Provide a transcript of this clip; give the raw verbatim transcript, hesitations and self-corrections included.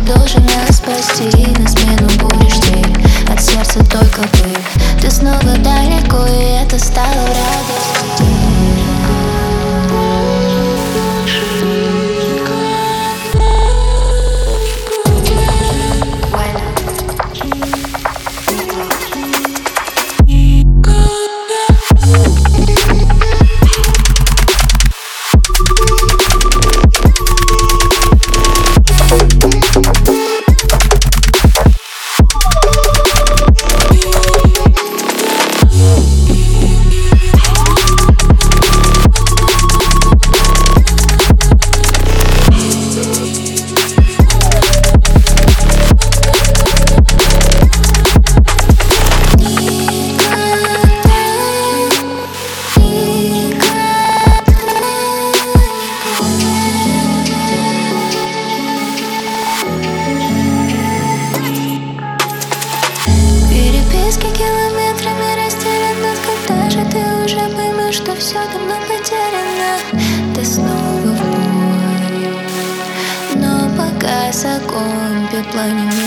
должен нас спасти. На смену будешь ты, от сердца только пыль. Ты снова далеко, и это стало в радость. Километрами растеряна, когда же ты уже поймешь, что все давно потеряно. Ты снова в бой, но погас огонь, пепла не